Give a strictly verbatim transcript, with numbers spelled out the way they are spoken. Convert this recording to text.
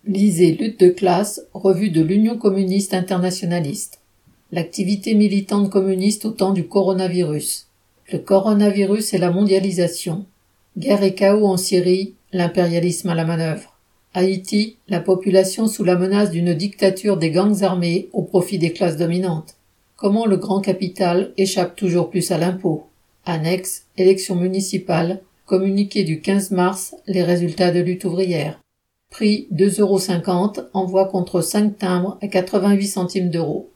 Lisez Lutte de classe, revue de l'Union communiste internationaliste. L'activité militante communiste au temps du coronavirus. Le coronavirus et la mondialisation. Guerre et chaos en Syrie, l'impérialisme à la manœuvre. Haïti, la population sous la menace d'une dictature des gangs armés au profit des classes dominantes. Comment le grand capital échappe toujours plus à l'impôt. Annexe, élections municipales, communiqué du quinze mars, les résultats de lutte ouvrière. Prix deux euros cinquante, envoi contre cinq timbres à quatre-vingt-huit centimes d'euros.